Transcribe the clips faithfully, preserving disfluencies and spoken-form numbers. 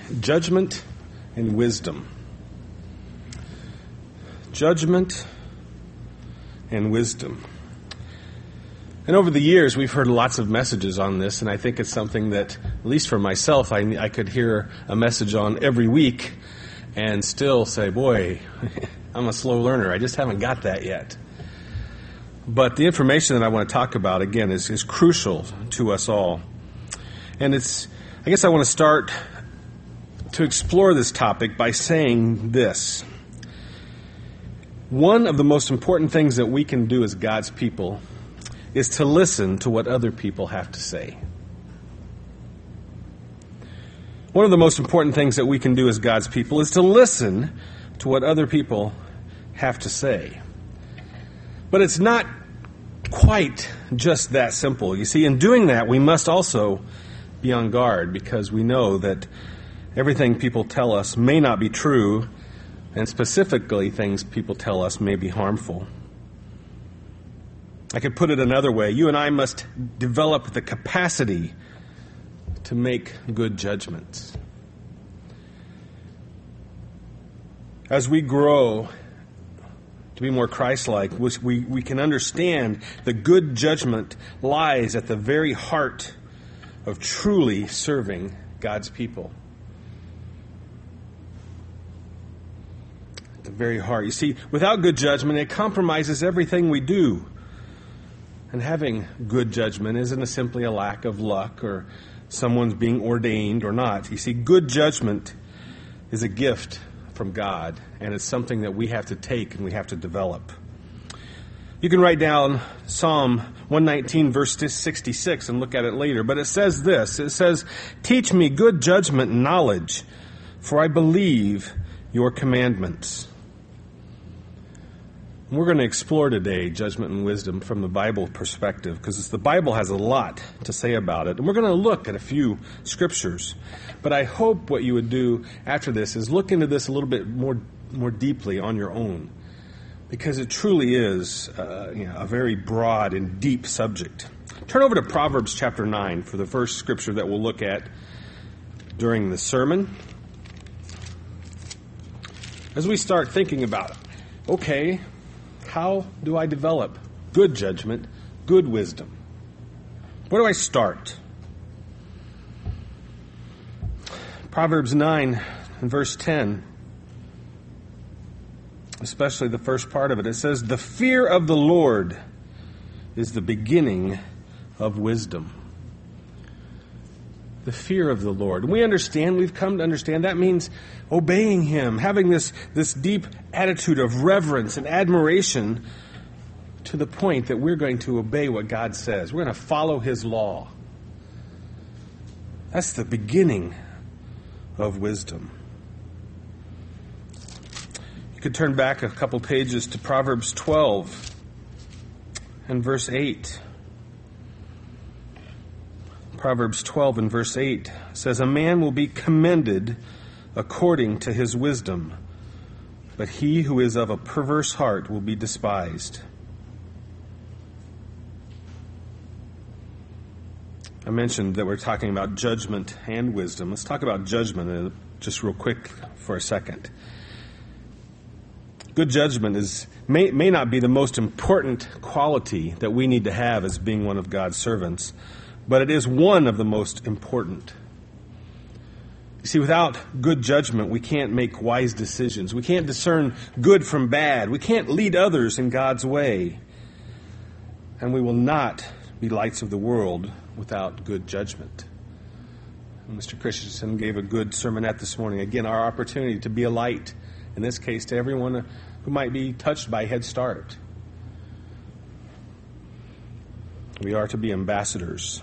Judgment and Wisdom. Judgment and Wisdom. And over the years, we've heard lots of messages on this, and I think it's something that, at least for myself, I, I could hear a message on every week and still say, boy, I'm a slow learner. I just haven't got that yet. But the information that I want to talk about, again, is, is crucial to us all. And it's, I guess I want to start to explore this topic by saying this. One of the most important things that we can do as God's people is to listen to what other people have to say. One of the most important things that we can do as God's people is to listen to what other people have to say. But it's not quite just that simple. You see, in doing that, we must also be on guard, because we know that everything people tell us may not be true, and specifically things people tell us may be harmful. I could put it another way. You and I must develop the capacity to make good judgments. As we grow to be more Christ-like, we, we can understand that good judgment lies at the very heart of truly serving God's people. At the very heart. You see, without good judgment, it compromises everything we do. And having good judgment isn't simply a lack of luck or someone's being ordained or not. You see, good judgment is a gift from God, and it's something that we have to take and we have to develop. You can write down Psalm one nineteen, verse sixty-six, and look at it later. But it says this. It says, "Teach me good judgment and knowledge, for I believe your commandments." We're going to explore today judgment and wisdom from the Bible perspective, because the Bible has a lot to say about it. And we're going to look at a few scriptures. But I hope what you would do after this is look into this a little bit more more deeply on your own, because it truly is uh, you know, a very broad and deep subject. Turn over to Proverbs chapter nine for the first scripture that we'll look at during the sermon. As we start thinking about, okay, how do I develop good judgment, good wisdom? Where do I start? Proverbs nine and verse ten, especially the first part of it, it says, "The fear of the Lord is the beginning of wisdom." The fear of the Lord. We understand, we've come to understand, that means obeying Him, having this, this deep attitude of reverence and admiration to the point that we're going to obey what God says. We're going to follow His law. That's the beginning of wisdom. You could turn back a couple pages to Proverbs twelve and verse eight. Proverbs twelve and verse eight says, "A man will be commended according to his wisdom, but he who is of a perverse heart will be despised." I mentioned that we're talking about judgment and wisdom. Let's talk about judgment just real quick for a second. Good judgment is may, may not be the most important quality that we need to have as being one of God's servants, but it is one of the most important. You see, without good judgment, we can't make wise decisions. We can't discern good from bad. We can't lead others in God's way. And we will not be lights of the world without good judgment. And Mister Christensen gave a good sermonette this morning. Again, our opportunity to be a light, in this case, to everyone who might be touched by Head Start. We are to be ambassadors.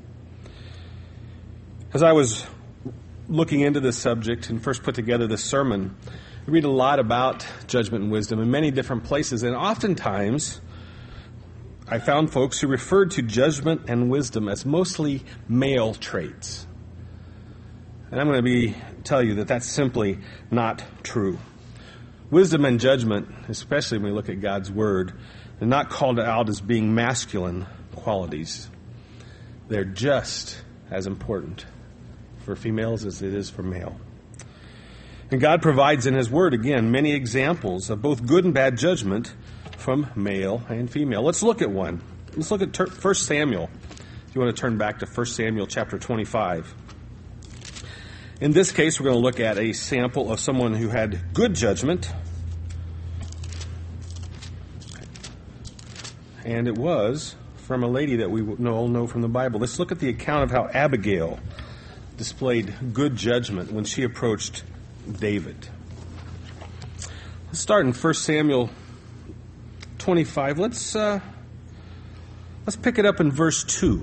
As I was looking into this subject and first put together this sermon, I read a lot about judgment and wisdom in many different places, and oftentimes I found folks who referred to judgment and wisdom as mostly male traits. And I'm going to be tell you that that's simply not true. Wisdom and judgment, especially when we look at God's Word, are not called out as being masculine qualities. They're just as important for females as it is for male. And God provides in His Word, again, many examples of both good and bad judgment from male and female. Let's look at one. Let's look at First Samuel. If you want to turn back to First Samuel chapter twenty-five. In this case, we're going to look at a sample of someone who had good judgment. And it was from a lady that we all know from the Bible. Let's look at the account of how Abigail displayed good judgment when she approached David. Let's start in First Samuel twenty-five. Let's uh, let's pick it up in verse two.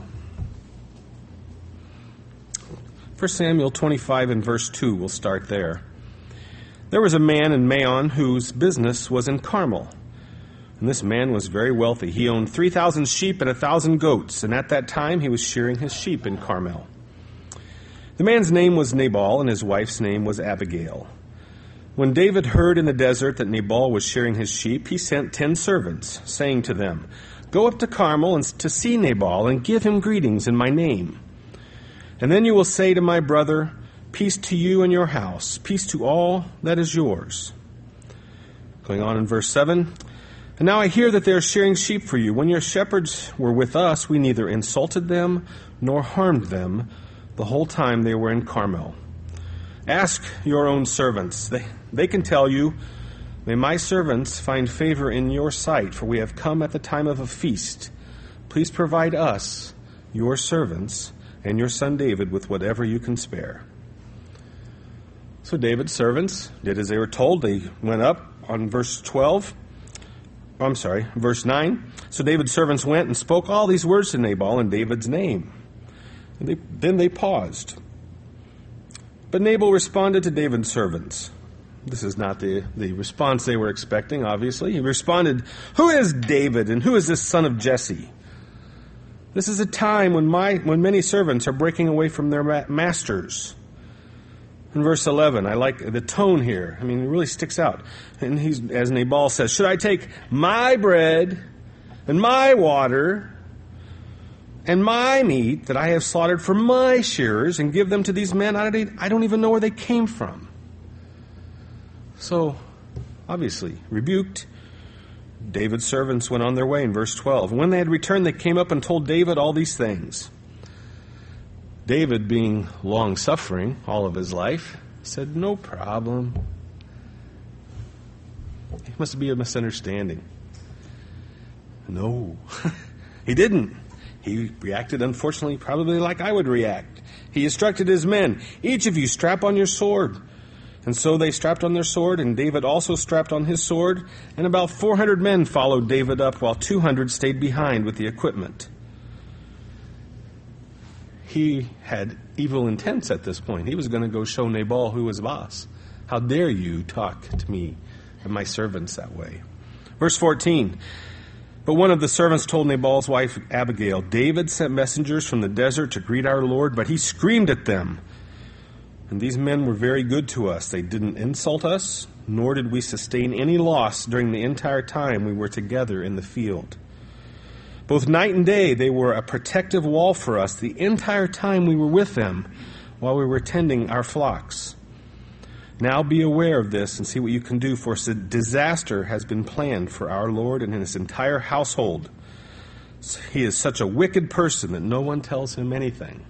First Samuel twenty-five and verse two. We'll start there. There was a man in Maon whose business was in Carmel. And this man was very wealthy. He owned three thousand sheep and a thousand goats, and at that time he was shearing his sheep in Carmel. The man's name was Nabal, and his wife's name was Abigail. When David heard in the desert that Nabal was shearing his sheep, he sent ten servants, saying to them, "Go up to Carmel and to see Nabal, and give him greetings in my name. And then you will say to my brother, 'Peace to you and your house, peace to all that is yours.'" Going on in verse seven, "And now I hear that they are shearing sheep for you. When your shepherds were with us, we neither insulted them nor harmed them the whole time they were in Carmel. Ask your own servants. They, they can tell you, 'May my servants find favor in your sight, for we have come at the time of a feast. Please provide us, your servants, and your son David with whatever you can spare.'" So David's servants did as they were told. They went up on verse twelve. I'm sorry, verse nine. So David's servants went and spoke all these words to Nabal in David's name. And they, then they paused. But Nabal responded to David's servants. This is not the, the response they were expecting, obviously. He responded, "Who is David, and who is this son of Jesse? This is a time when my when many servants are breaking away from their ma- masters." In verse eleven, I like the tone here. I mean, it really sticks out. And he's, as Nabal says, "Should I take my bread and my water and my meat that I have slaughtered for my shearers and give them to these men? I don't, I don't even know where they came from." So, obviously, rebuked, David's servants went on their way in verse twelve. And when they had returned, they came up and told David all these things. David, being long-suffering all of his life, said, "No problem." It must be a misunderstanding. No, he didn't. He reacted, unfortunately, probably like I would react. He instructed his men, "Each of you strap on your sword." And so they strapped on their sword, and David also strapped on his sword, and about four hundred men followed David up, while two hundred stayed behind with the equipment. He had evil intents at this point. He was going to go show Nabal who was boss. "How dare you talk to me and my servants that way?" Verse fourteen, "But one of the servants told Nabal's wife Abigail, 'David sent messengers from the desert to greet our Lord, but he screamed at them. And these men were very good to us. They didn't insult us, nor did we sustain any loss during the entire time we were together in the field. Both night and day they were a protective wall for us the entire time we were with them while we were tending our flocks. Now be aware of this and see what you can do, for disaster has been planned for our Lord and his entire household. He is such a wicked person that no one tells him anything.'"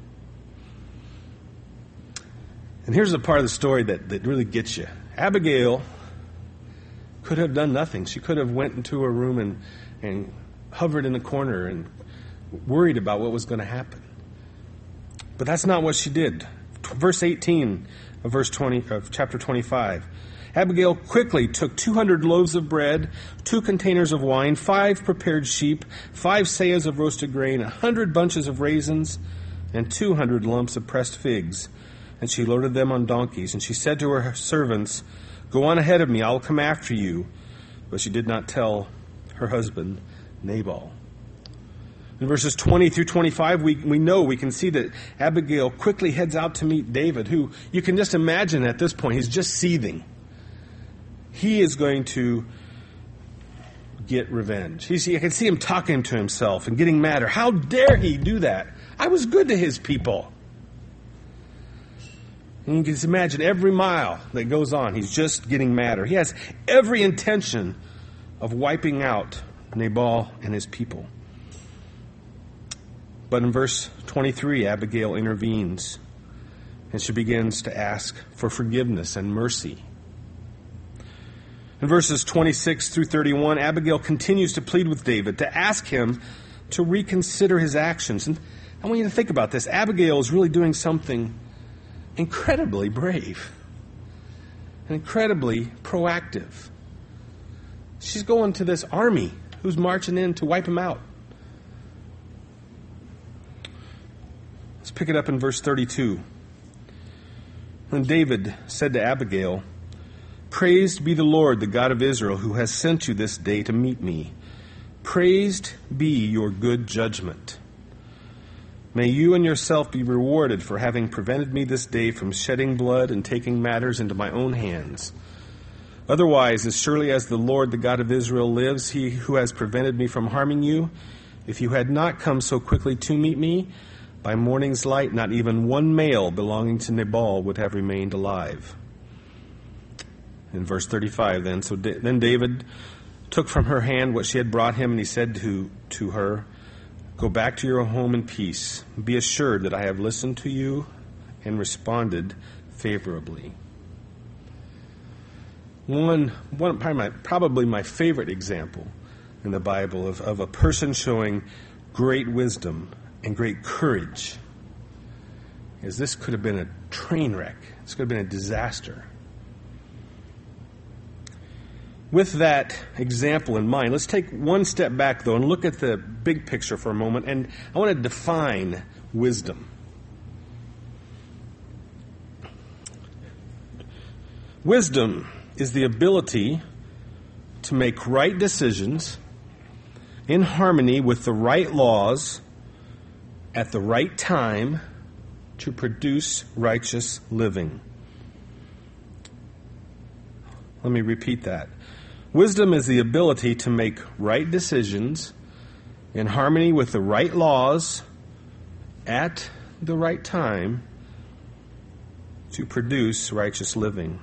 And here's the part of the story that, that really gets you. Abigail could have done nothing. She could have went into a room and, and hovered in the corner and worried about what was going to happen. But that's not what she did. Verse eighteen of verse twenty of chapter twenty-five. Abigail quickly took two hundred loaves of bread, two containers of wine, five prepared sheep, five seahs of roasted grain, a hundred bunches of raisins, and two hundred lumps of pressed figs. And she loaded them on donkeys. And she said to her servants, "Go on ahead of me, I will come after you." But she did not tell her husband, Nabal. In verses twenty through twenty-five, we, we know, we can see that Abigail quickly heads out to meet David, who you can just imagine at this point, he's just seething. He is going to get revenge. He's, you can see him talking to himself and getting madder. How dare he do that? I was good to his people. And you can just imagine every mile that goes on, he's just getting madder. He has every intention of wiping out Nabal and his people. But in verse twenty-three, Abigail intervenes, and she begins to ask for forgiveness and mercy. In verses twenty-six through thirty-one, Abigail continues to plead with David to ask him to reconsider his actions. And I want you to think about this. Abigail is really doing something incredibly brave and incredibly proactive. She's going to this army who's marching in to wipe him out. Let's pick it up in verse thirty-two. When David said to Abigail, "Praised be the Lord, the God of Israel, who has sent you this day to meet me. Praised be your good judgment. May you and yourself be rewarded for having prevented me this day from shedding blood and taking matters into my own hands. Otherwise, as surely as the Lord, the God of Israel, lives, he who has prevented me from harming you, if you had not come so quickly to meet me, by morning's light not even one male belonging to Nabal would have remained alive." In verse thirty-five, then, so da- then David took from her hand what she had brought him, and he said to, to her, "Go back to your home in peace. Be assured that I have listened to you and responded favorably." One, one probably, my, probably my favorite example in the Bible of, of a person showing great wisdom and great courage is this could have been a train wreck. This could have been a disaster. With that example in mind, let's take one step back, though, and look at the big picture for a moment. And I want to define wisdom. Wisdom is the ability to make right decisions in harmony with the right laws at the right time to produce righteous living. Let me repeat that. Wisdom is the ability to make right decisions in harmony with the right laws at the right time to produce righteous living.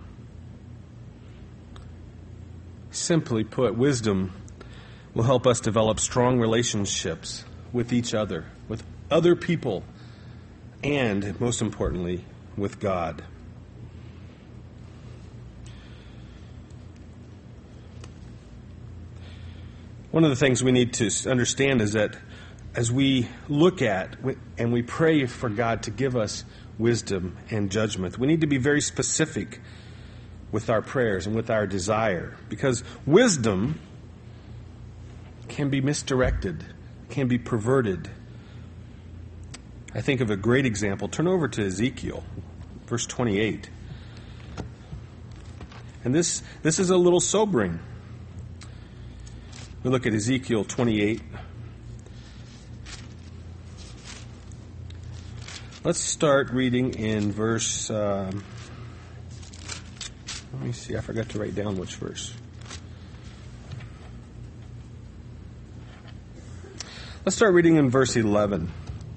Simply put, wisdom will help us develop strong relationships with each other, with other people, and, most importantly, with God. One of the things we need to understand is that as we look at and we pray for God to give us wisdom and judgment, we need to be very specific with our prayers and with our desire, because wisdom can be misdirected, can be perverted. I think of a great example. Turn over to Ezekiel, verse twenty-eight. And this, this is a little sobering. We look at Ezekiel twenty-eight. Let's start reading in verse... Um, let me see, I forgot to write down which verse. Let's start reading in verse eleven.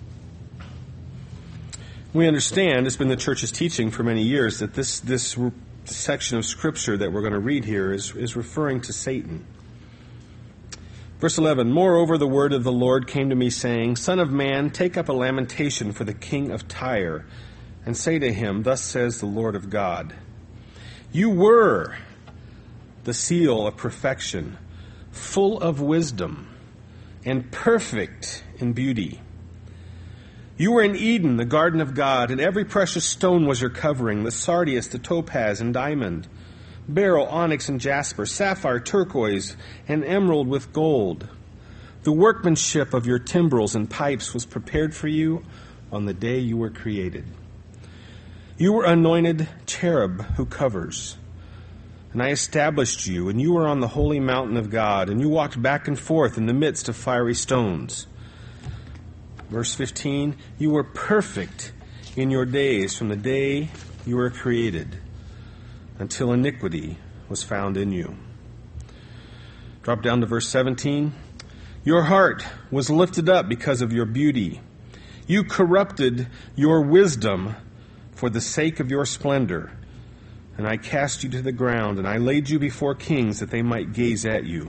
We understand, it's been the church's teaching for many years, that this, this section of Scripture that we're going to read here is, is referring to Satan. Verse eleven, "Moreover, the word of the Lord came to me, saying, Son of man, take up a lamentation for the king of Tyre, and say to him, Thus says the Lord of God, You were the seal of perfection, full of wisdom, and perfect in beauty. You were in Eden, the garden of God, and every precious stone was your covering, the sardius, the topaz, and diamond, beryl, onyx, and jasper, sapphire, turquoise, and emerald with gold. The workmanship of your timbrels and pipes was prepared for you on the day you were created. You were anointed cherub who covers. And I established you, and you were on the holy mountain of God, and you walked back and forth in the midst of fiery stones." Verse fifteen, "You were perfect in your days from the day you were created until iniquity was found in you." Drop down to verse seventeen. "Your heart was lifted up because of your beauty. You corrupted your wisdom for the sake of your splendor. And I cast you to the ground, and I laid you before kings that they might gaze at you.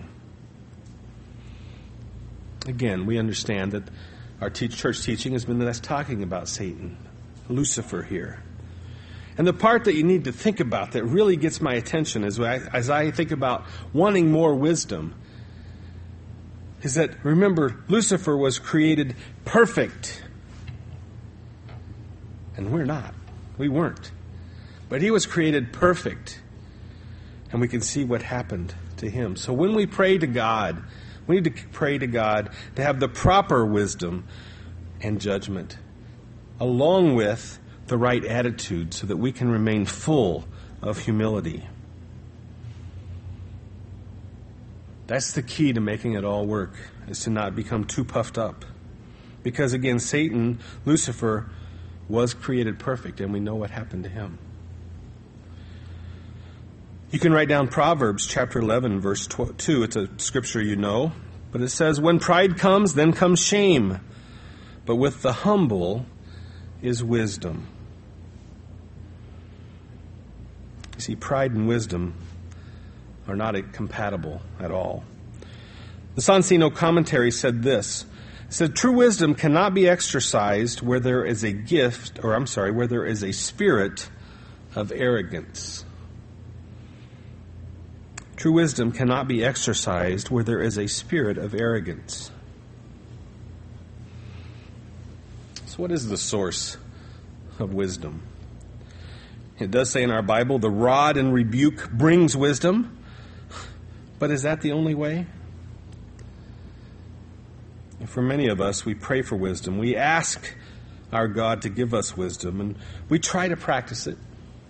Again, we understand that our teach, church teaching has been less talking about Satan, Lucifer here. And the part that you need to think about that really gets my attention as I, as I think about wanting more wisdom is that, remember, Lucifer was created perfect. And we're not. We weren't. But he was created perfect. And we can see what happened to him. So when we pray to God, we need to pray to God to have the proper wisdom and judgment, along with the right attitude, so that we can remain full of humility. That's the key to making it all work, is to not become too puffed up. Because again, Satan, Lucifer, was created perfect, and we know what happened to him. You can write down Proverbs chapter eleven, verse two. It's a scripture you know. But it says, when pride comes, then comes shame. But with the humble is wisdom. You see, pride and wisdom are not compatible at all. The Sonsino commentary said this. It said, true wisdom cannot be exercised where there is a gift, or I'm sorry, where there is a spirit of arrogance. True wisdom cannot be exercised where there is a spirit of arrogance. So what is the source of wisdom? It does say in our Bible, the rod and rebuke brings wisdom. But is that the only way? For many of us, we pray for wisdom. We ask our God to give us wisdom, and we try to practice it.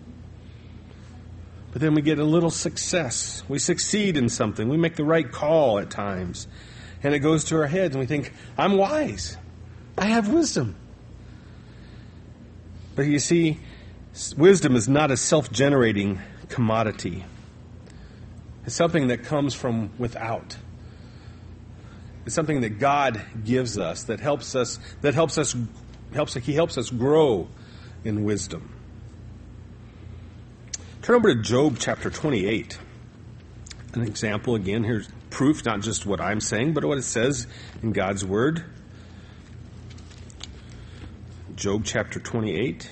But then we get a little success. We succeed in something. We make the right call at times. And it goes to our heads, and we think, I'm wise. I have wisdom. But you see, wisdom is not a self-generating commodity. It's something that comes from without. It's something that God gives us, that helps us, that helps us, helps, He helps us grow in wisdom. Turn over to Job chapter twenty-eight. An example, again, here's proof, not just what I'm saying, but what it says in God's Word. Job chapter twenty-eight.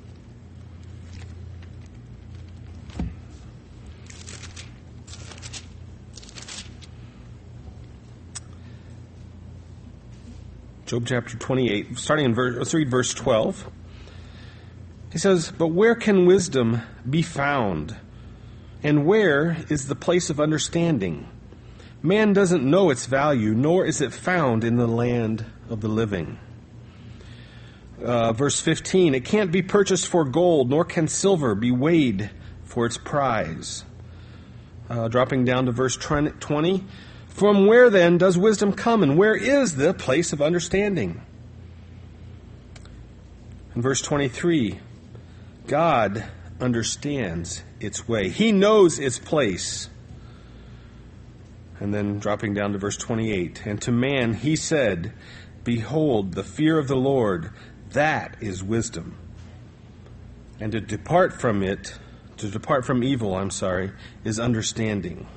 Job chapter twenty-eight, starting in verse, let's read verse twelve. He says, but where can wisdom be found? And where is the place of understanding? Man doesn't know its value, nor is it found in the land of the living. Uh, verse fifteen, it can't be purchased for gold, nor can silver be weighed for its prize. Uh, dropping down to verse twenty, from where then does wisdom come, and where is the place of understanding? In verse twenty-three, God understands its way. He knows its place. And then dropping down to verse twenty-eight, and to man he said, behold, the fear of the Lord, that is wisdom. And to depart from it, to depart from evil, I'm sorry, is understanding.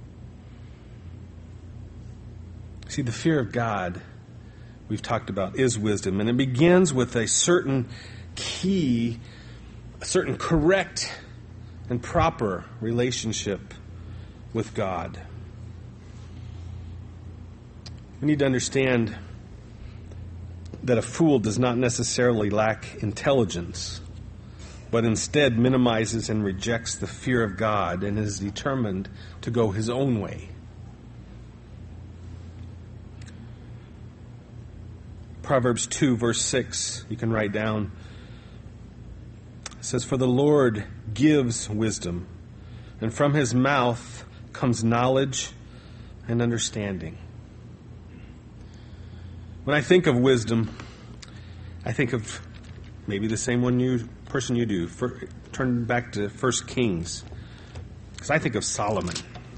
See, the fear of God, we've talked about, is wisdom. And it begins with a certain key, a certain correct and proper relationship with God. We need to understand that a fool does not necessarily lack intelligence, but instead minimizes and rejects the fear of God and is determined to go his own way. Proverbs two, verse six, you can write down. It says, for the Lord gives wisdom, and from his mouth comes knowledge and understanding. When I think of wisdom, I think of maybe the same one you person you do. For, turn back to First Kings, because I think of Solomon.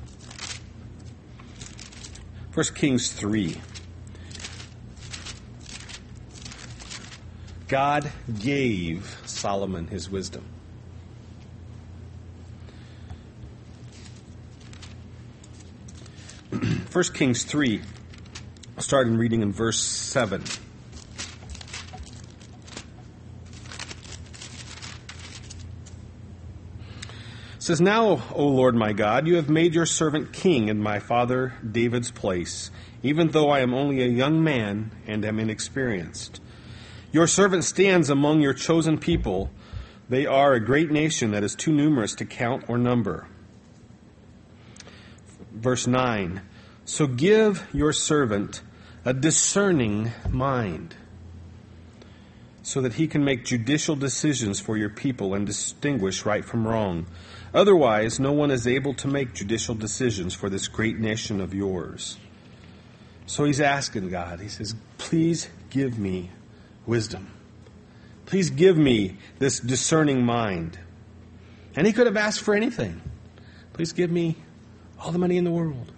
First Kings three. God gave Solomon his wisdom. First Kings three, I'll start in reading in verse seven. It says, "Now, O Lord my God, you have made your servant king in my father David's place, even though I am only a young man and am inexperienced. Your servant stands among your chosen people. They are a great nation that is too numerous to count or number." Verse nine, "So give your servant a discerning mind, so that he can make judicial decisions for your people and distinguish right from wrong. Otherwise, no one is able to make judicial decisions for this great nation of yours." So he's asking God, he says, please give me wisdom. Please give me this discerning mind. And he could have asked for anything. Please give me all the money in the world.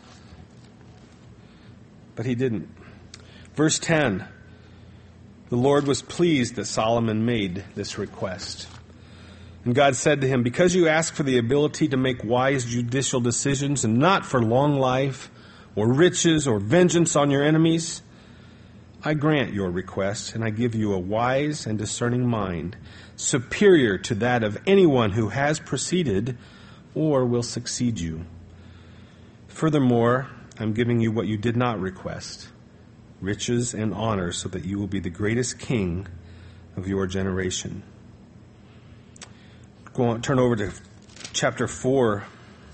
But he didn't. Verse ten, the Lord was pleased that Solomon made this request. And God said to him, "Because you ask for the ability to make wise judicial decisions and not for long life or riches or vengeance on your enemies, I grant your request and I give you a wise and discerning mind, superior to that of anyone who has preceded or will succeed you. Furthermore, I'm giving you what you did not request, riches and honor, so that you will be the greatest king of your generation." Go on, turn over to chapter four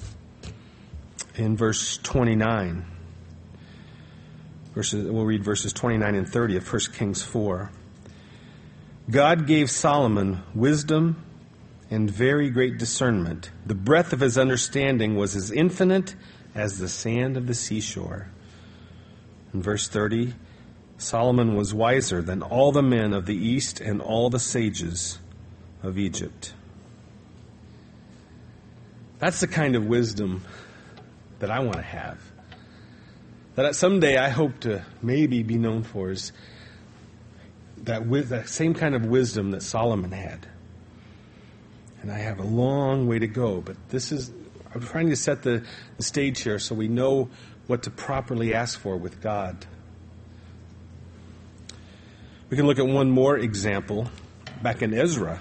in verse twenty-nine. Verses, we'll read verses twenty-nine and thirty of First Kings four. "God gave Solomon wisdom and very great discernment. The breadth of his understanding was as infinite as the sand of the seashore." In verse thirty, "Solomon was wiser than all the men of the east and all the sages of Egypt." That's the kind of wisdom that I want to have. That someday I hope to maybe be known for, is that, with that same kind of wisdom that Solomon had. And I have a long way to go, but this is, I'm trying to set the, the stage here so we know what to properly ask for with God. We can look at one more example back in Ezra.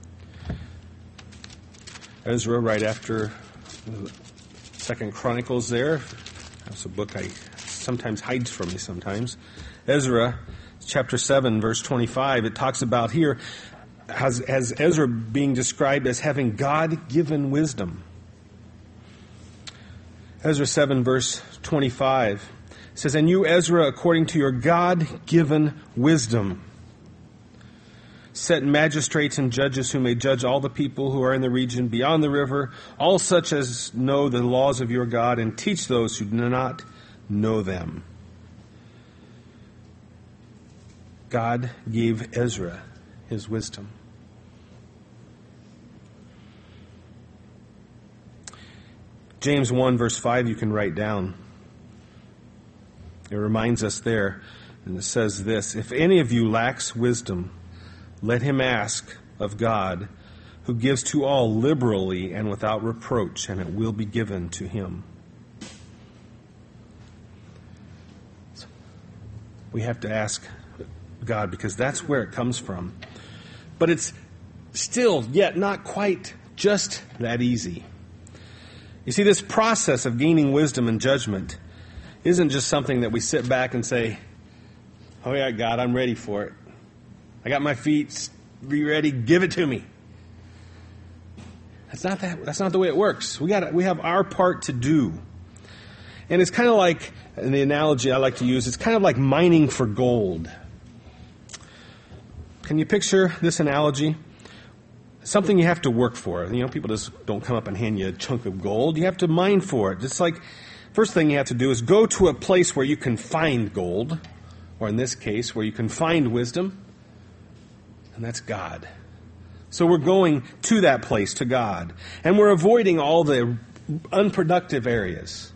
Ezra, right after Second Chronicles there. That's a book I sometimes hides from me sometimes. Ezra, chapter seven, verse twenty-five, it talks about here as, as Ezra being described as having God-given wisdom. Ezra seven, verse twenty-five says, "And you, Ezra, according to your God-given wisdom, set magistrates and judges who may judge all the people who are in the region beyond the river, all such as know the laws of your God, and teach those who do not know them." God gave Ezra his wisdom. James one, verse five, you can write down. It reminds us there, and it says this, "If any of you lacks wisdom, let him ask of God, who gives to all liberally and without reproach, and it will be given to him." So we have to ask God because that's where it comes from. But it's still yet not quite just that easy. You see, this process of gaining wisdom and judgment isn't just something that we sit back and say, "Oh yeah, God, I'm ready for it. I got my feet, be ready, give it to me." That's not that. That's not the way it works. We got. We have our part to do, and it's kind of like, in the analogy I like to use, it's kind of like mining for gold. Can you picture this analogy? Something you have to work for. You know, people just don't come up and hand you a chunk of gold. You have to mine for it. It's like, first thing you have to do is go to a place where you can find gold, or in this case, where you can find wisdom. And that's God. So we're going to that place, to God. And we're avoiding all the unproductive areas.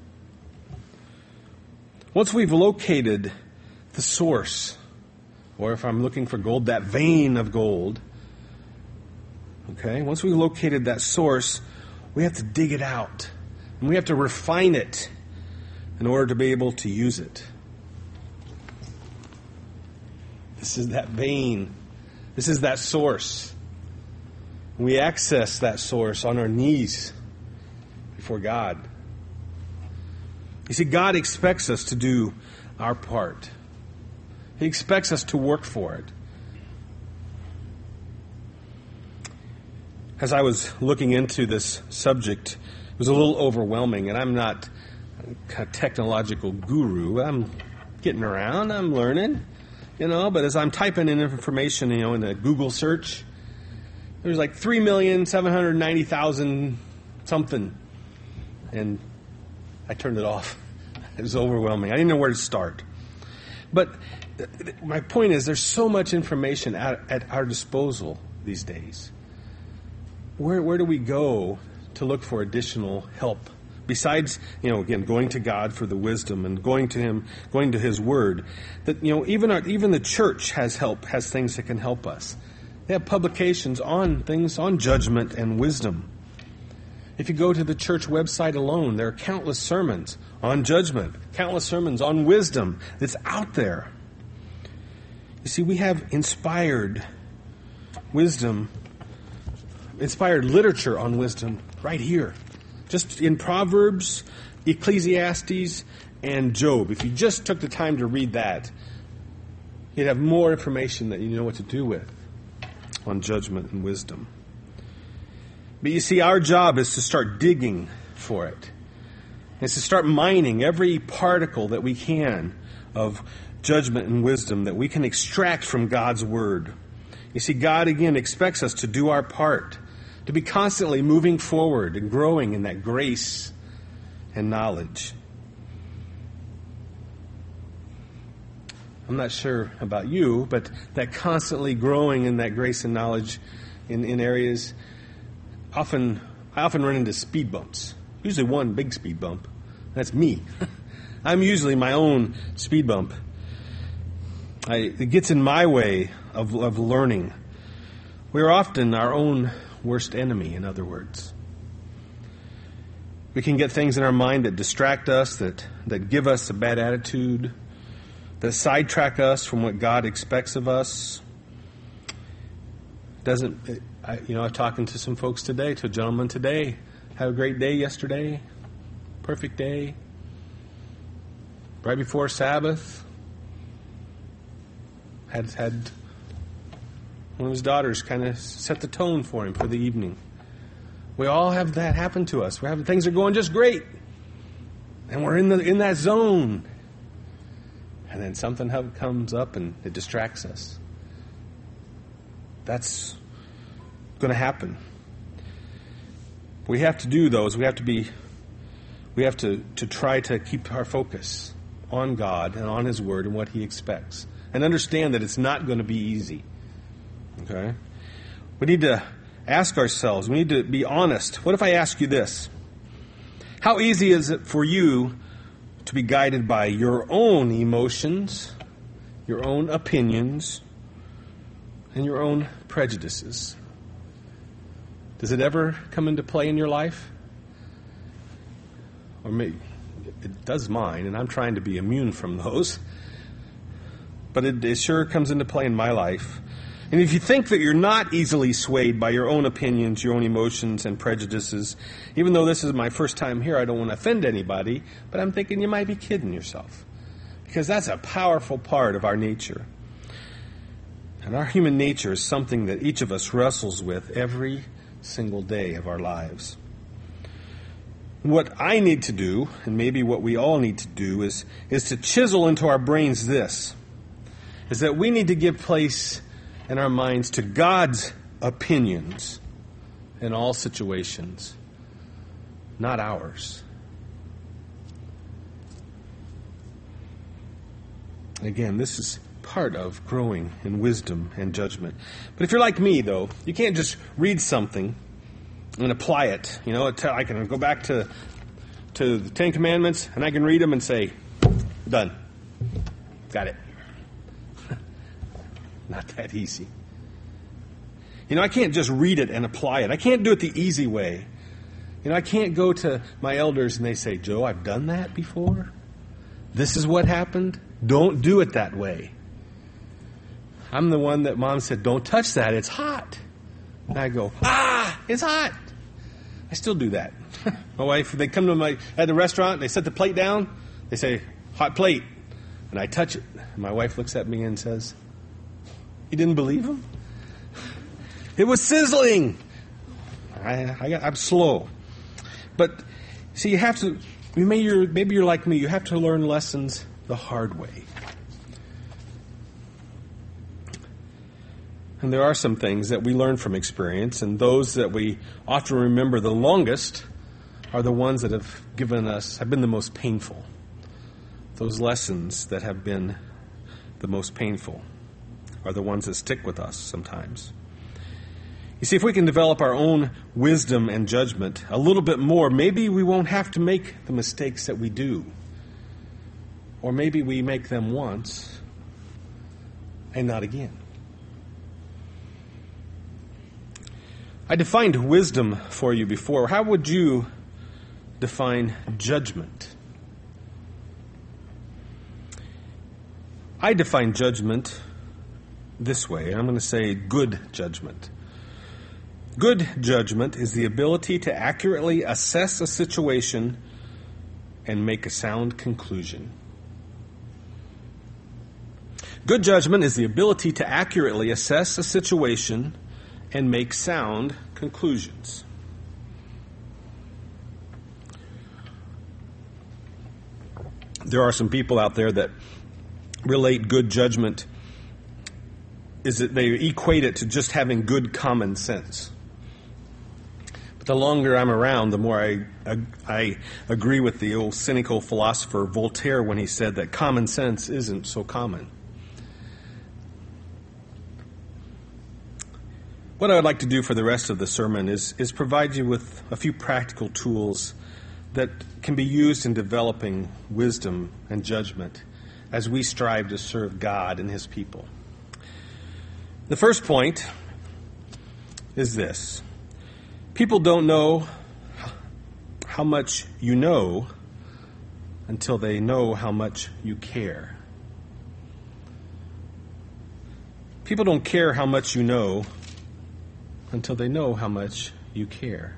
Once we've located the source, or if I'm looking for gold, that vein of gold, Okay? Once we've located that source, we have to dig it out. And we have to refine it in order to be able to use it. This is that vein. This is that source. We access that source on our knees before God. You see, God expects us to do our part. He expects us to work for it. As I was looking into this subject, it was a little overwhelming, and I'm not a technological guru. I'm getting around, I'm learning, you know, but as I'm typing in information, you know, in a Google search, there's like three million seven hundred ninety thousand something, and I turned it off. It was overwhelming. I didn't know where to start. But my point is, there's so much information at, at our disposal these days. Where where do we go to look for additional help? Besides, you know, again, going to God for the wisdom and going to Him, going to His Word, that, you know, even our, even the church has help, has things that can help us. They have publications on things, on judgment and wisdom. If you go to the church website alone, there are countless sermons on judgment, countless sermons on wisdom that's out there. You see, we have inspired wisdom, inspired literature on wisdom right here. Just in Proverbs, Ecclesiastes, and Job. If you just took the time to read that, you'd have more information that you know what to do with on judgment and wisdom. But you see, our job is to start digging for it. It's to start mining every particle that we can of judgment and wisdom that we can extract from God's Word. You see, God, again, expects us to do our part, to be constantly moving forward and growing in that grace and knowledge. I'm not sure about you, but that constantly growing in that grace and knowledge in, in areas, often I often run into speed bumps. Usually one big speed bump. That's me. I'm usually my own speed bump. I, it gets in my way of, of learning. We're often our own worst enemy, in other words. We can get things in our mind that distract us, that, that give us a bad attitude, that sidetrack us from what God expects of us. Doesn't, I, you know, I'm talking to some folks today, to a gentleman today. Had a great day yesterday. Perfect day. Right before Sabbath. Had had one of his daughters kind of set the tone for him for the evening. We all have that happen to us. We're having, things are going just great. And we're in the in that zone. And then something comes up and it distracts us. That's going to happen. We have to do those. We have to be, we have to, to try to keep our focus on God and on His Word and what He expects. And understand that it's not going to be easy. Okay? We need to ask ourselves, we need to be honest. What if I ask you this? How easy is it for you to be guided by your own emotions, your own opinions, and your own prejudices? Does it ever come into play in your life? Or maybe it does mine, and I'm trying to be immune from those. But it, it sure comes into play in my life. And if you think that you're not easily swayed by your own opinions, your own emotions and prejudices, even though this is my first time here, I don't want to offend anybody, but I'm thinking you might be kidding yourself. Because that's a powerful part of our nature. And our human nature is something that each of us wrestles with every single day of our lives. What I need to do, and maybe what we all need to do, is, is to chisel into our brains this, is that we need to give place in our minds to God's opinions in all situations, not ours. Again, this is part of growing in wisdom and judgment. But if you're like me, though, you can't just read something and apply it. You know, I can go back to to the Ten Commandments, and I can read them and say, done. Got it. Not that easy. You know, I can't just read it and apply it. I can't do it the easy way. You know, I can't go to my elders and they say, Joe, I've done that before. This is what happened. Don't do it that way. I'm the one that Mom said, don't touch that. It's hot. And I go, ah, it's hot. I still do that. My wife, they come to my, at the restaurant, they set the plate down. They say, hot plate. And I touch it. And my wife looks at me and says, you didn't believe him? It was sizzling. I, I got, I'm slow. But, see, you have to, maybe you're, maybe you're like me, you have to learn lessons the hard way. And there are some things that we learn from experience, and those that we often remember the longest are the ones that have given us, have been the most painful. Those lessons that have been the most painful are the ones that stick with us sometimes. You see, if we can develop our own wisdom and judgment a little bit more, maybe we won't have to make the mistakes that we do. Or maybe we make them once and not again. I defined wisdom for you before. How would you define judgment? I define judgment this way. I'm going to say good judgment. Good judgment is the ability to accurately assess a situation and make a sound conclusion. Good judgment is the ability to accurately assess a situation and make sound conclusions. There are some people out there that relate good judgment is that they equate it to just having good common sense. But the longer I'm around, the more I, I, I agree with the old cynical philosopher Voltaire when he said that common sense isn't so common. What I would like to do for the rest of the sermon is, is provide you with a few practical tools that can be used in developing wisdom and judgment as we strive to serve God and His people. The first point is this. People don't know how much you know until they know how much you care. People don't care how much you know until they know how much you care.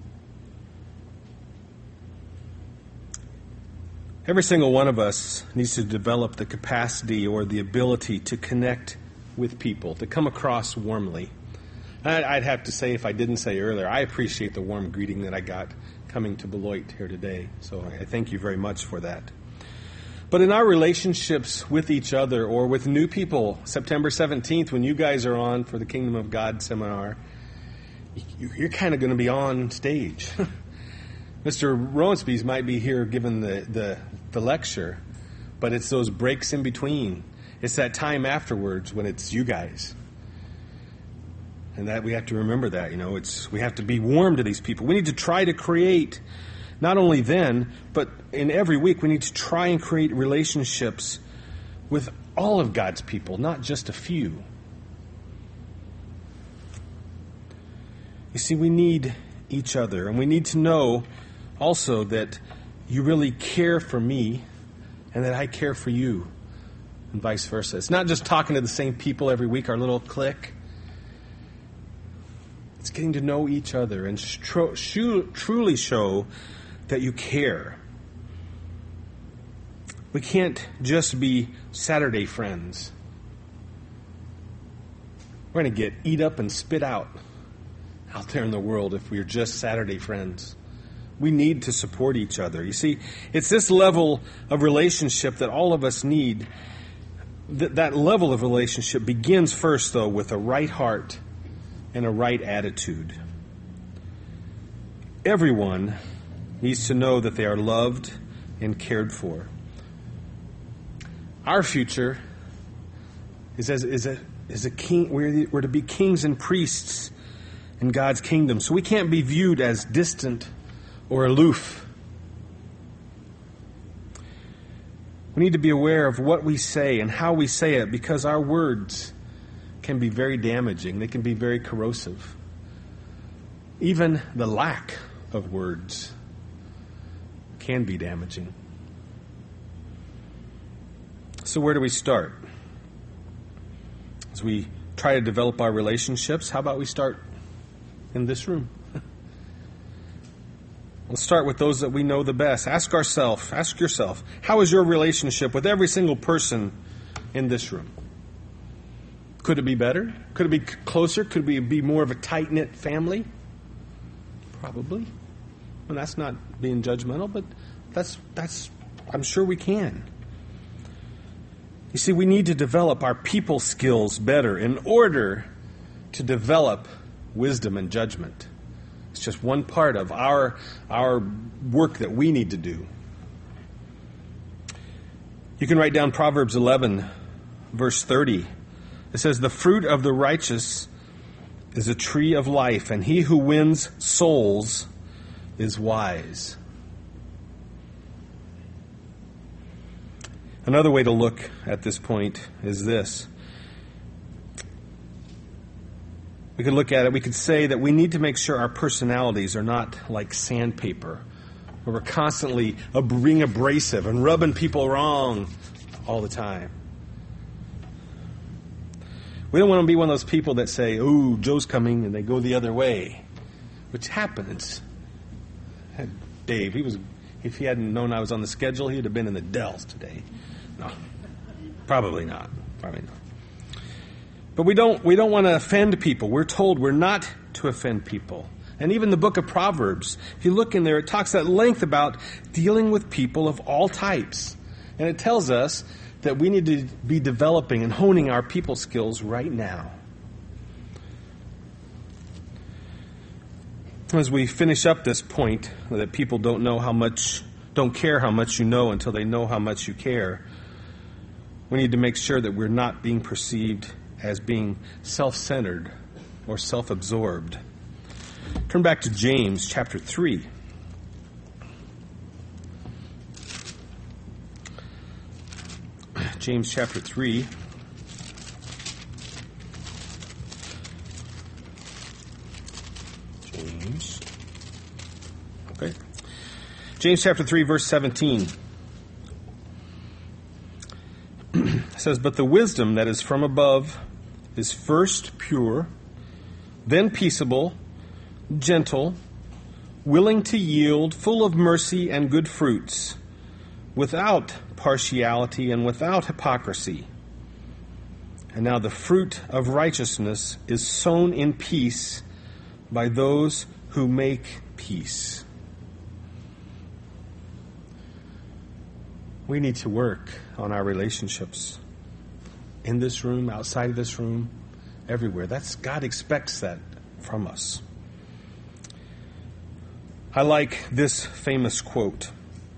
Every single one of us needs to develop the capacity or the ability to connect with people, to come across warmly. I'd have to say, if I didn't say earlier, I appreciate the warm greeting that I got coming to Beloit here today. So I thank you very much for that. But in our relationships with each other or with new people, September seventeenth, when you guys are on for the Kingdom of God seminar, you're kind of going to be on stage. Mister Rowanspies might be here giving the, the, the lecture, but it's those breaks in between. It's that time afterwards when it's you guys. And that we have to remember that, you know, it's we have to be warm to these people. We need to try to create, not only then, but in every week, we need to try and create relationships with all of God's people, not just a few. You see, we need each other, and we need to know also that you really care for me and that I care for you, and vice versa. It's not just talking to the same people every week, our little clique. It's getting to know each other and tr- truly show that you care. We can't just be Saturday friends. We're going to get eat up and spit out out there in the world if we're just Saturday friends. We need to support each other. You see, it's this level of relationship that all of us need. Th- that level of relationship begins first, though, with a right heart and a right attitude. Everyone needs to know that they are loved and cared for. Our future is as is a is a king. We're, we're to be kings and priests in God's kingdom. So we can't be viewed as distant or aloof. We need to be aware of what we say and how we say it, because our words can be very damaging. They can be very corrosive. Even the lack of words can be damaging. So where do we start? As we try to develop our relationships, how about we start in this room? Let's start with those that we know the best. Ask ourselves, ask yourself, how is your relationship with every single person in this room? Could it be better? Could it be closer? Could we be more of a tight-knit family? Probably. And that's not being judgmental, but that's that's I'm sure we can. You see, we need to develop our people skills better in order to develop wisdom and judgment. It's just one part of our, our work that we need to do. You can write down Proverbs eleven, verse thirty. It says, "The fruit of the righteous is a tree of life, and he who wins souls is wise." Another way to look at this point is this. We could look at it, we could say that we need to make sure our personalities are not like sandpaper, where we're constantly being abrasive and rubbing people wrong all the time. We don't want to be one of those people that say, "Ooh, Joe's coming," and they go the other way, which happens. Dave, he was, if he hadn't known I was on the schedule, he'd have been in the Dells today. No, probably not. Probably not. But we don't we don't want to offend people. We're told we're not to offend people. And even the book of Proverbs, if you look in there, it talks at length about dealing with people of all types. And it tells us that we need to be developing and honing our people skills right now. As we finish up this point, that people don't know how much, don't care how much you know until they know how much you care, we need to make sure that we're not being perceived as being self-centered or self-absorbed. Turn back to James chapter three. James chapter three. James. Okay. James chapter three, verse seventeen. It says, "But the wisdom that is from above is first pure, then peaceable, gentle, willing to yield, full of mercy and good fruits, without partiality and without hypocrisy. And now the fruit of righteousness is sown in peace by those who make peace." We need to work on our relationships in this room, outside of this room, everywhere. That's God expects that from us. I like this famous quote.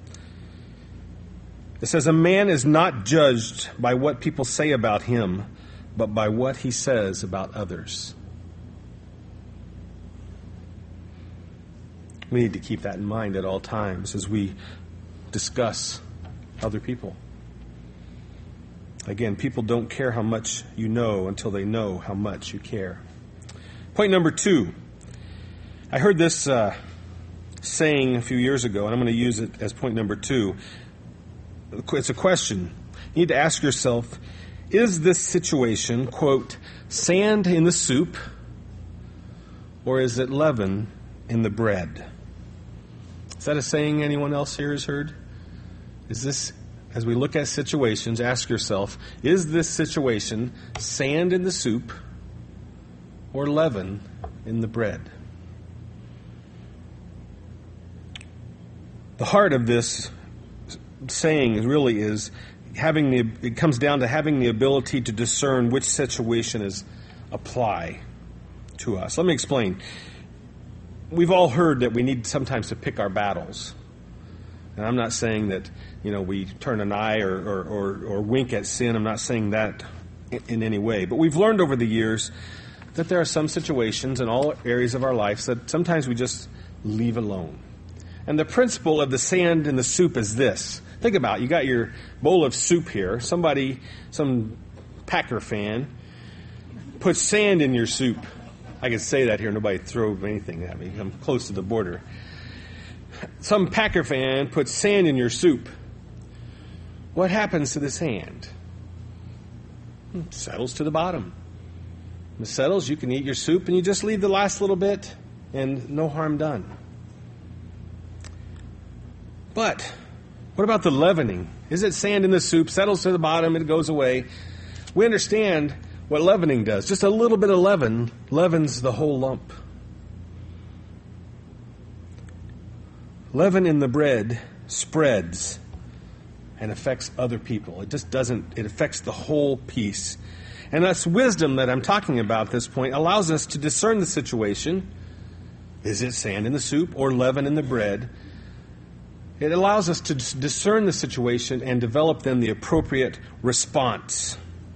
It says, "A man is not judged by what people say about him, but by what he says about others." We need to keep that in mind at all times as we discuss other people. Again, people don't care how much you know until they know how much you care. Point number two. I heard this uh, saying a few years ago, and I'm going to use it as point number two. It's a question. You need to ask yourself, is this situation, quote, sand in the soup, or is it leaven in the bread? Is that a saying anyone else here has heard? Is this, as we look at situations, ask yourself, is this situation sand in the soup or leaven in the bread? The heart of this saying really is having the, it comes down to having the ability to discern which situation is apply to us. Let me explain. We've all heard that we need sometimes to pick our battles. And I'm not saying that, you know, we turn an eye or, or, or, or wink at sin. I'm not saying that in, in any way. But we've learned over the years that there are some situations in all areas of our lives that sometimes we just leave alone. And the principle of the sand in the soup is this. Think about it. You got your bowl of soup here. Somebody, some Packer fan, put sand in your soup. I can say that here. Nobody throw anything at me. I'm close to the border. Some Packer fan puts sand in your soup. What happens to the sand? It settles to the bottom. When it settles, you can eat your soup, and you just leave the last little bit, and no harm done. But what about the leavening? Is it sand in the soup, settles to the bottom, it goes away? We understand what leavening does. Just a little bit of leaven leavens the whole lump. Leaven in the bread spreads and affects other people. It just doesn't, it affects the whole piece. And that's wisdom that I'm talking about at this point allows us to discern the situation. Is it sand in the soup or leaven in the bread? It allows us to discern the situation and develop then the appropriate response.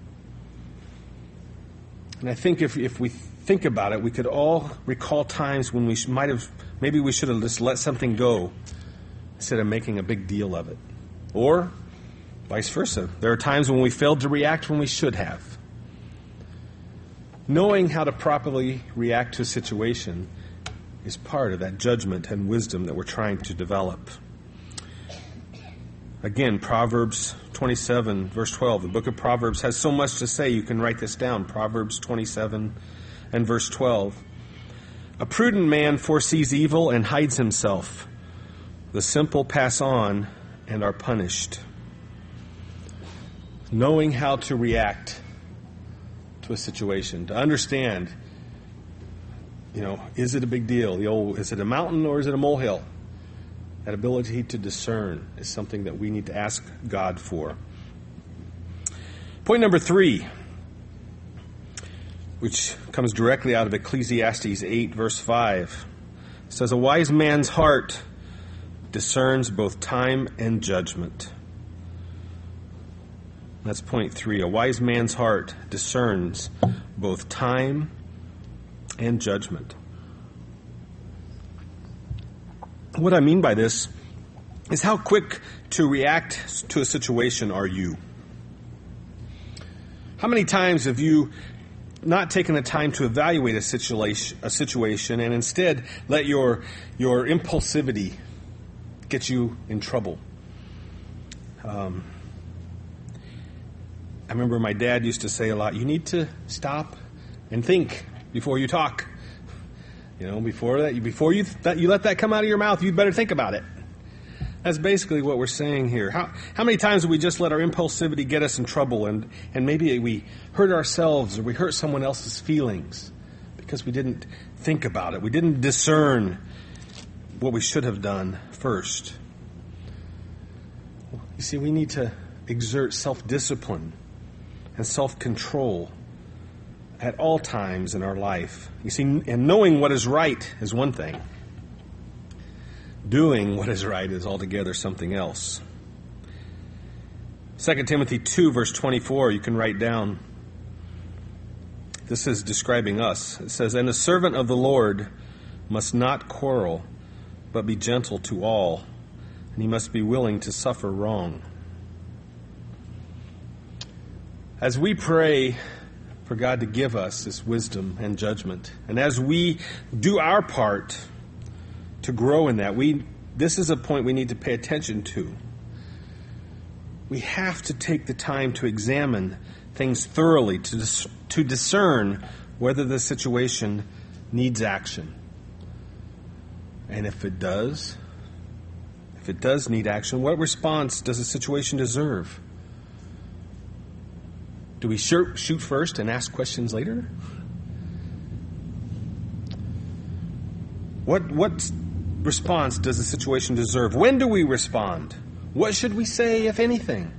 And I think if if we think about it, we could all recall times when we might have, maybe we should have just let something go instead of making a big deal of it. Or vice versa. There are times when we failed to react when we should have. Knowing how to properly react to a situation is part of that judgment and wisdom that we're trying to develop. Again, Proverbs twenty-seven, verse twelve. The book of Proverbs has so much to say, you can write this down. Proverbs twenty-seven and verse twelve. A prudent man foresees evil and hides himself. The simple pass on and are punished. Knowing how to react to a situation, to understand, you know, is it a big deal? The old, is it a mountain or is it a molehill? That ability to discern is something that we need to ask God for. Point number three, which comes directly out of Ecclesiastes eight, verse five, says, a wise man's heart discerns both time and judgment. That's point three. A wise man's heart discerns both time and judgment. What I mean by this is how quick to react to a situation are you? How many times have you not taken the time to evaluate a situation, a situation and instead let your, your impulsivity get you in trouble? Um, I remember my dad used to say a lot, you need to stop and think before you talk. You know, before that, before you that you let that come out of your mouth, you'd better think about it. That's basically what we're saying here. How how many times do we just let our impulsivity get us in trouble, and, and maybe we hurt ourselves or we hurt someone else's feelings because we didn't think about it. We didn't discern what we should have done first. You see, we need to exert self-discipline and self-control at all times in our life. You see, and knowing what is right is one thing. Doing what is right is altogether something else. Second Timothy two, verse twenty-four, you can write down. This is describing us. It says, and the servant of the Lord must not quarrel, but be gentle to all, and he must be willing to suffer wrong. As we pray for God to give us this wisdom and judgment, and as we do our part to grow in that, we this is a point we need to pay attention to. We have to take the time to examine things thoroughly, to dis- to discern whether the situation needs action. And if it does, if it does need action, what response does the situation deserve? Do we shoot first and ask questions later? What what response does the situation deserve? When do we respond? What should we say, if anything?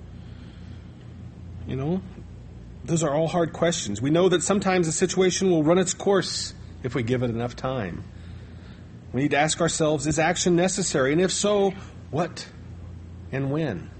You know, those are all hard questions. We know that sometimes a situation will run its course if we give it enough time. We need to ask ourselves, is action necessary? And if so, what and when?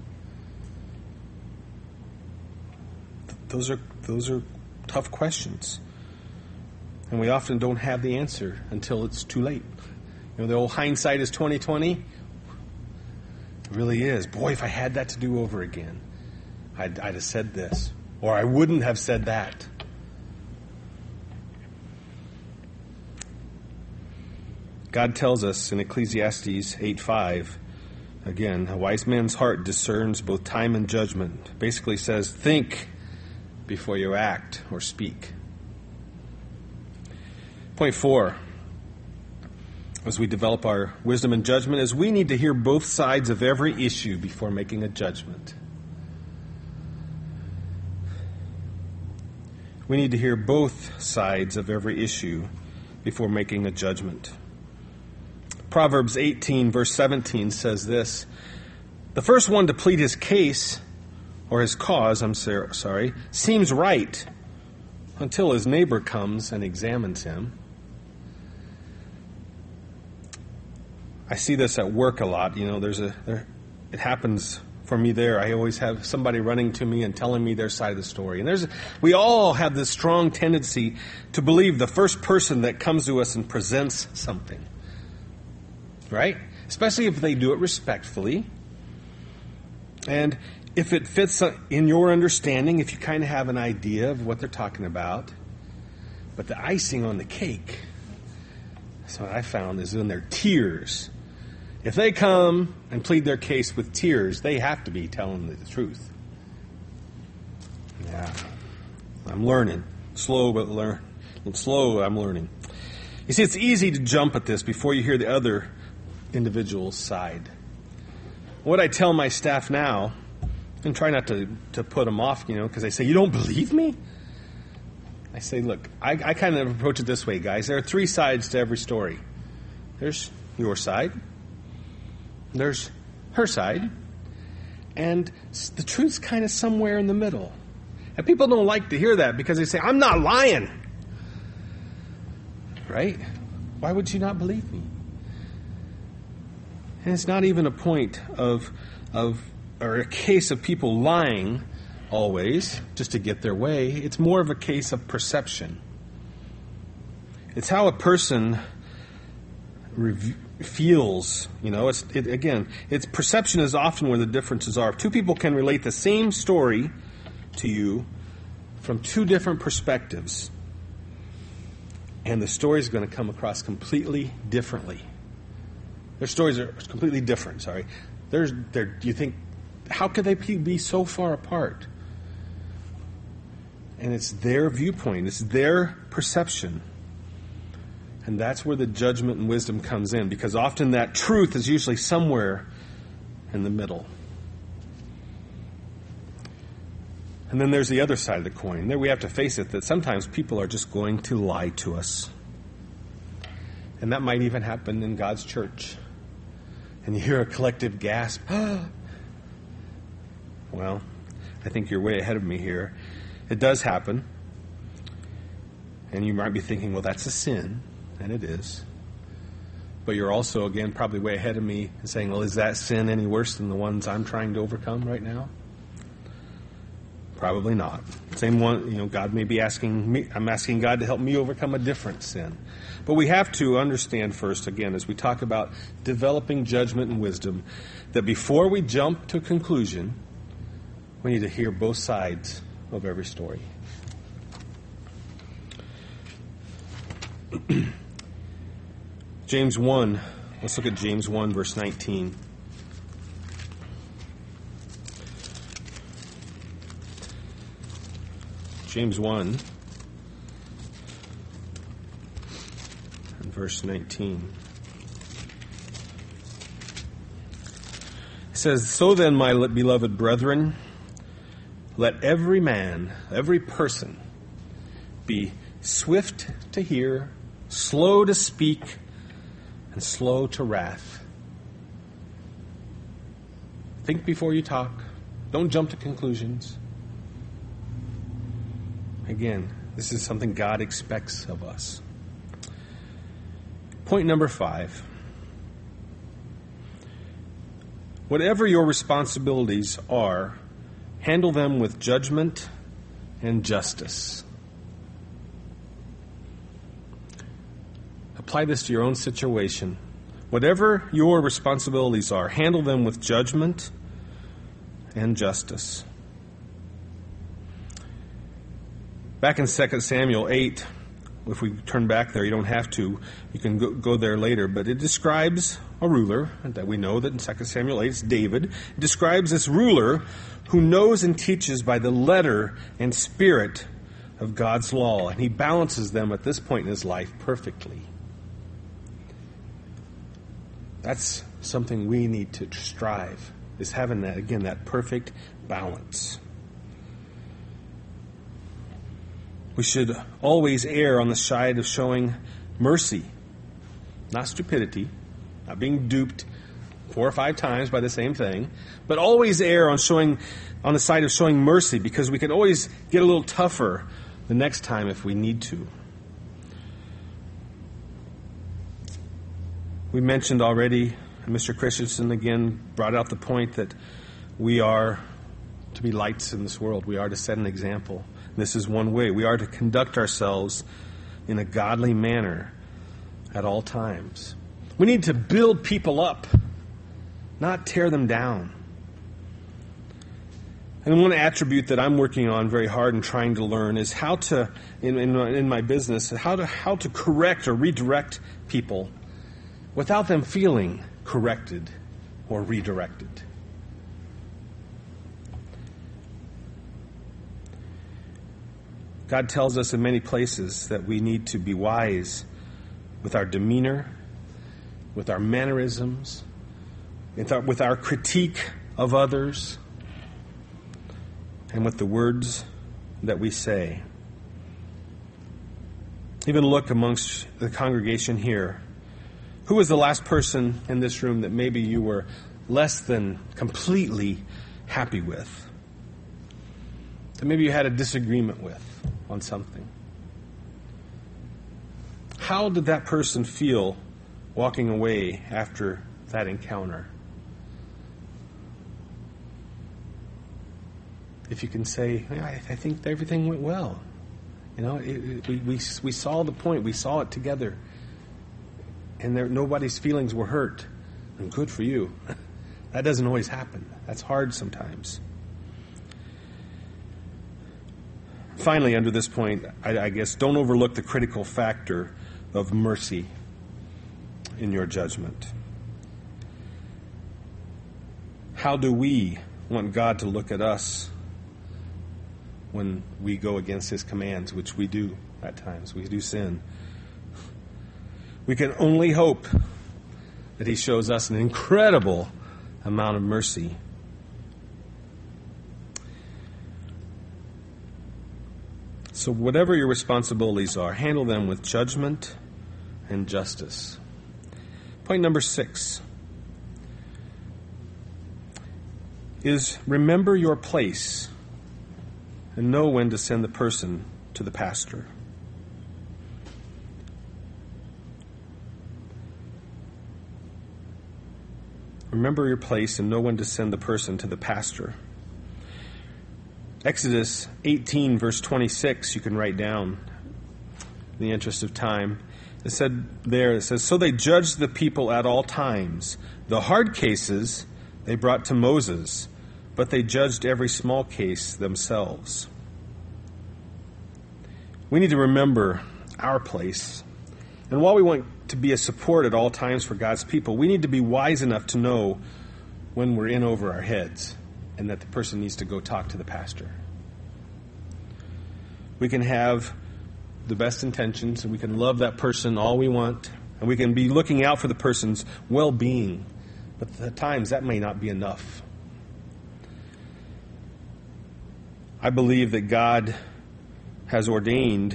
Those are those are tough questions. And we often don't have the answer until it's too late. You know, the old hindsight is twenty twenty. It really is. Boy, if I had that to do over again, I'd, I'd have said this. Or I wouldn't have said that. God tells us in Ecclesiastes eight five, again, a wise man's heart discerns both time and judgment. Basically says, think before you act or speak. Point four, as we develop our wisdom and judgment, is we need to hear both sides of every issue before making a judgment. We need to hear both sides of every issue before making a judgment. Proverbs eighteen, verse seventeen says this, the first one to plead his case, or his cause, I'm sorry, seems right until his neighbor comes and examines him. I see this at work a lot. You know, there's a, there, it happens for me there. I always have somebody running to me and telling me their side of the story. And there's, we all have this strong tendency to believe the first person that comes to us and presents something. Right? Especially if they do it respectfully. And if it fits in your understanding, if you kind of have an idea of what they're talking about. But the icing on the cake, that's what I found, is in their tears. If they come and plead their case with tears, they have to be telling the truth. Yeah. I'm learning. Slow, but learn. Slow, I'm learning. You see, it's easy to jump at this before you hear the other individual's side. What I tell my staff now, and try not to, to put them off, you know, because they say, you don't believe me? I say, look, I, I kind of approach it this way, guys. There are three sides to every story. There's your side. There's her side. And the truth's kind of somewhere in the middle. And people don't like to hear that because they say, I'm not lying. Right? Why would you not believe me? And it's not even a point of, of, or a case of people lying always just to get their way. It's more of a case of perception. It's how a person rev- feels, you know, it's, it, again, it's perception is often where the differences are. If two people can relate the same story to you from two different perspectives, and the story is going to come across completely differently. Their stories are completely different, sorry. There's, do you think, how could they be so far apart? And it's their viewpoint, it's their perception. And that's where the judgment and wisdom comes in, because often that truth is usually somewhere in the middle. And then there's the other side of the coin. There we have to face it, that sometimes people are just going to lie to us. And that might even happen in God's church. And you hear a collective gasp. Well, I think you're way ahead of me here. It does happen. And you might be thinking, well, that's a sin. And it is. But you're also, again, probably way ahead of me and saying, well, is that sin any worse than the ones I'm trying to overcome right now? Probably not. Same one, you know, God may be asking me, I'm asking God to help me overcome a different sin. But we have to understand first, again, as we talk about developing judgment and wisdom, that before we jump to a conclusion, we need to hear both sides of every story. James one, let's look at James one, verse nineteen. James one and verse nineteen. It says, so then, my beloved brethren, let every man, every person, be swift to hear, slow to speak, and slow to wrath. Think before you talk. Don't jump to conclusions. Again, this is something God expects of us. Point number five. Whatever your responsibilities are, handle them with judgment and justice. Apply this to your own situation. Whatever your responsibilities are, handle them with judgment and justice. Back in Second Samuel eight, if we turn back there, you don't have to. You can go, go there later. But it describes a ruler that we know that in Second Samuel eight, it's David. It describes this ruler who knows and teaches by the letter and spirit of God's law. And he balances them at this point in his life perfectly. That's something we need to strive, is having that, again, that perfect balance. We should always err on the side of showing mercy, not stupidity, not being duped four or five times by the same thing, but always err on showing on the side of showing mercy, because we can always get a little tougher the next time if we need to. We mentioned already, Mister Christensen again brought out the point that we are to be lights in this world. We are to set an example. This is one way. We are to conduct ourselves in a godly manner at all times. We need to build people up, not tear them down. And one attribute that I'm working on very hard and trying to learn is how to, in, in, in my business, how to how to correct or redirect people without them feeling corrected or redirected. God tells us in many places that we need to be wise with our demeanor, with our mannerisms, with our, with our critique of others, and with the words that we say. Even look amongst the congregation here. Who was the last person in this room that maybe you were less than completely happy with? That maybe you had a disagreement with on something? How did that person feel walking away after that encounter? If you can say, I, I think everything went well. You know, it, it, we, we we saw the point. We saw it together. And there, nobody's feelings were hurt. And good for you. That doesn't always happen. That's hard sometimes. Finally, under this point, I, I guess, don't overlook the critical factor of mercy in your judgment. How do we want God to look at us when we go against His commands, which we do at times? We do sin. We can only hope that He shows us an incredible amount of mercy. So whatever your responsibilities are, handle them with judgment and justice. Point number six is remember your place and know when to send the person to the pastor. Remember your place and know when to send the person to the pastor. Exodus eighteen, verse twenty-six, you can write down in the interest of time. It said there, it says, so they judged the people at all times. The hard cases they brought to Moses, but they judged every small case themselves. We need to remember our place. And while we want to be a support at all times for God's people, we need to be wise enough to know when we're in over our heads and that the person needs to go talk to the pastor. We can have the best intentions and we can love that person all we want and we can be looking out for the person's well-being, but at times that may not be enough. I believe that God has ordained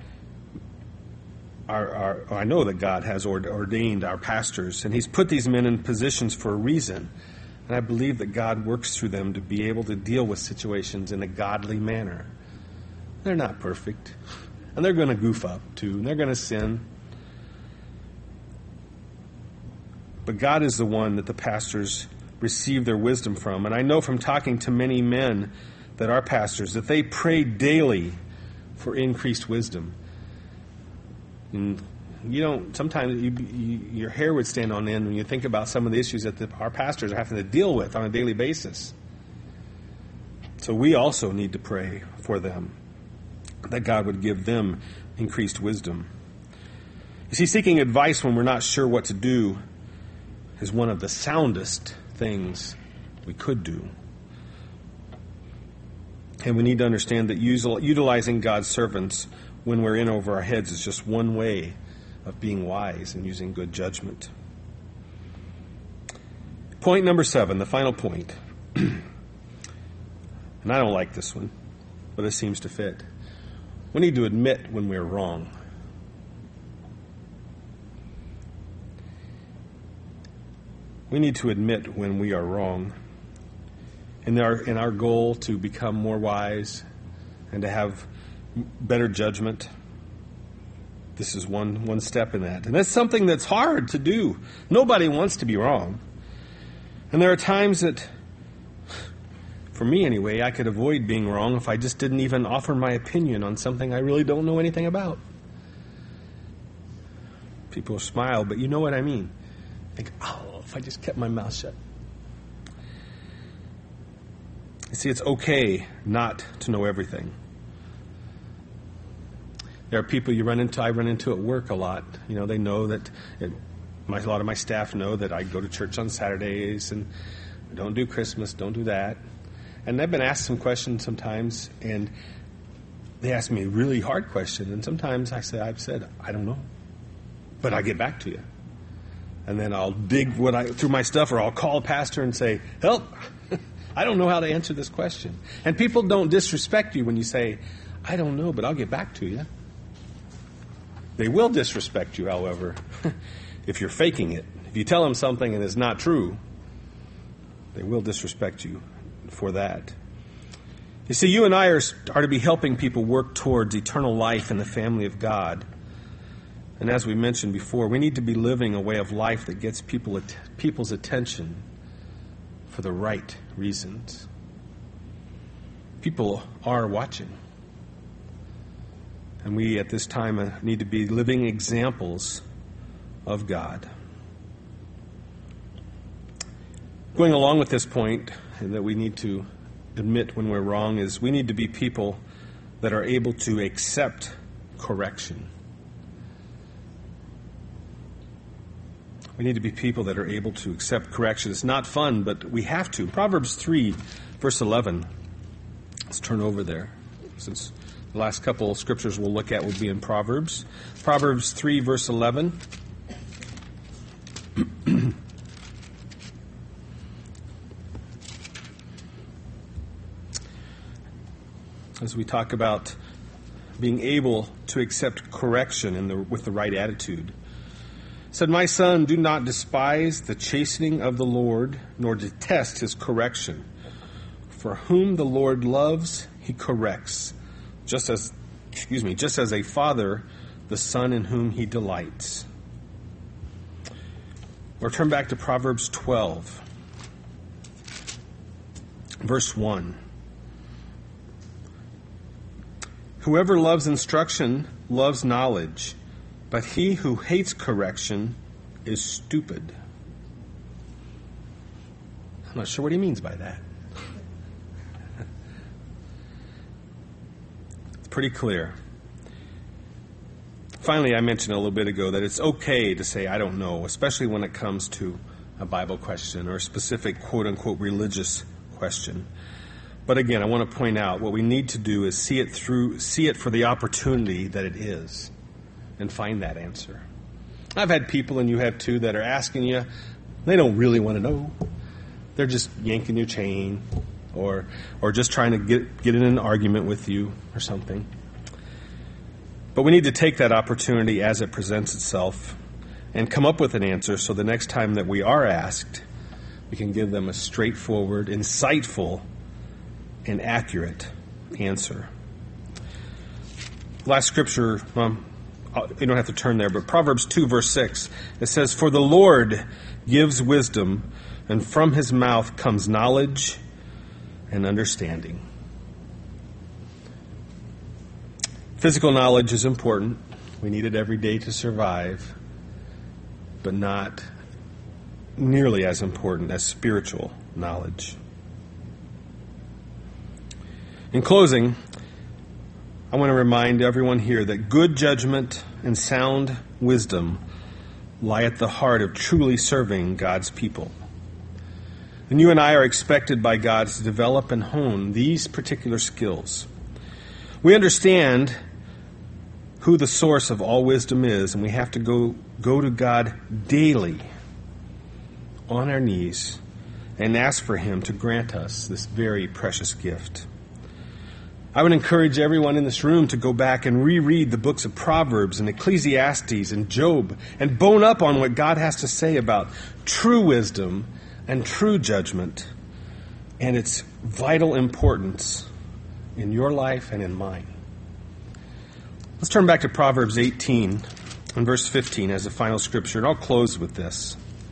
Our, our, I know that God has ordained our pastors, and He's put these men in positions for a reason. And I believe that God works through them to be able to deal with situations in a godly manner. They're not perfect, and they're going to goof up too, and they're going to sin. But God is the one that the pastors receive their wisdom from. And I know from talking to many men that are pastors that they pray daily for increased wisdom. And you don't, sometimes you, you, your hair would stand on end when you think about some of the issues that the, our pastors are having to deal with on a daily basis. So we also need to pray for them, that God would give them increased wisdom. You see, seeking advice when we're not sure what to do is one of the soundest things we could do. And we need to understand that utilizing God's servants when we're in over our heads is just one way of being wise and using good judgment. Point number seven, the final point. And I don't like this one, but it seems to fit. We need to admit when we're wrong. We need to admit when we are wrong. In our, in our goal to become more wise and to have better judgment, this is one, one step in that. And that's something that's hard to do. Nobody wants to be wrong. And there are times that, for me anyway, I could avoid being wrong if I just didn't even offer my opinion on something I really don't know anything about. People smile, but you know what I mean. Think, oh, if I just kept my mouth shut. You see, it's okay not to know everything. There are people you run into, I run into at work a lot. You know, they know that, it, my, a lot of my staff know that I go to church on Saturdays and don't do Christmas, don't do that. And I've been asked some questions sometimes, and they ask me a really hard question. And sometimes I say, I've said, I don't know, but I'll get back to you. And then I'll dig what I through my stuff, or I'll call a pastor and say, help. I don't know how to answer this question. And people don't disrespect you when you say, I don't know, but I'll get back to you. They will disrespect you, however, if you're faking it. If you tell them something and it's not true, they will disrespect you for that. You see, you and I are, are to be helping people work towards eternal life in the family of God. And as we mentioned before, we need to be living a way of life that gets people people's attention for the right reasons. People are watching. And we at this time need to be living examples of God. Going along with this point, and that we need to admit when we're wrong, is we need to be people that are able to accept correction. We need to be people that are able to accept correction. It's not fun, but we have to. Proverbs three, verse eleven. Let's turn over there, since the last couple of scriptures we'll look at will be in Proverbs. Proverbs three, verse eleven. As we talk about being able to accept correction in the, with the right attitude. Said, my son, do not despise the chastening of the Lord, nor detest his correction. For whom the Lord loves, he corrects, just as, excuse me, just as a father, the son in whom he delights. Or turn back to Proverbs twelve, verse one. Whoever loves instruction loves knowledge, but he who hates correction is stupid. I'm not sure what he means by that. It's pretty clear. Finally, I mentioned a little bit ago that it's okay to say, I don't know, especially when it comes to a Bible question or a specific quote-unquote religious question. But again, I want to point out what we need to do is see it through, see it for the opportunity that it is, and find that answer. I've had people, and you have too, that are asking you, they don't really want to know. They're just yanking your chain, or or just trying to get get in an argument with you or something. But we need to take that opportunity as it presents itself and come up with an answer so the next time that we are asked, we can give them a straightforward, insightful, and accurate answer. Last scripture, um, you don't have to turn there, but Proverbs two, verse six, it says, for the Lord gives wisdom, and from his mouth comes knowledge and understanding. Physical knowledge is important. We need it every day to survive, but not nearly as important as spiritual knowledge. In closing, I want to remind everyone here that good judgment and sound wisdom lie at the heart of truly serving God's people. And you and I are expected by God to develop and hone these particular skills. We understand who the source of all wisdom is, and we have to go, go to God daily on our knees and ask for Him to grant us this very precious gift. I would encourage everyone in this room to go back and reread the books of Proverbs and Ecclesiastes and Job and bone up on what God has to say about true wisdom and true judgment and its vital importance in your life and in mine. Let's turn back to Proverbs eighteen and verse fifteen as the final scripture, and I'll close with this.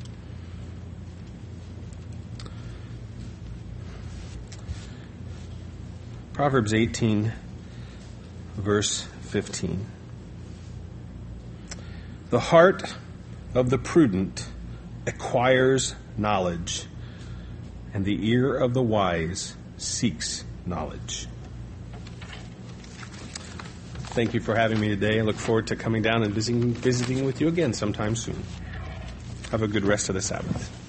Proverbs eighteen, verse fifteen. The heart of the prudent acquires knowledge, and the ear of the wise seeks knowledge. Thank you for having me today. I look forward to coming down and visiting, visiting with you again sometime soon. Have a good rest of the Sabbath.